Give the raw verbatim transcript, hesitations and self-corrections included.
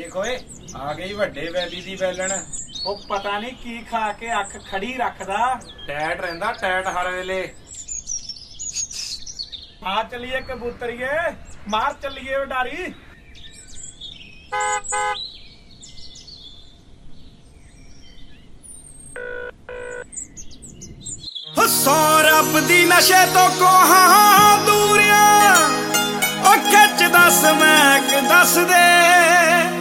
ਦੇਖ ਓਏ ਆ ਗਈ ਵੱਡੇ ਵੈਲੀ ਦੀ ਵੈਲਣ। ਉਹ ਪਤਾ ਨਹੀਂ ਕੀ ਖਾ ਕੇ ਅੱਖ ਖੜੀ ਰੱਖਦਾ। ਟੈਟ ਰਹਿੰਦਾ ਟੈਟ ਹਰ ਵੇਲੇ। ਆ ਚੱਲੀਏ ਕਬੂਤਰੀਏ, ਮਾਰ ਚੱਲੀਏ ਉਡਾਰੀ। ਸੌ ਰੱਬ ਦੀ ਨਸ਼ੇ ਤੋਂ ਕੋਹਾਂ ਦੂਰਿਆ, ਉਹ ਖਿੱਚ ਦੱਸ ਮੈਂ ਦੱਸ ਦੇ।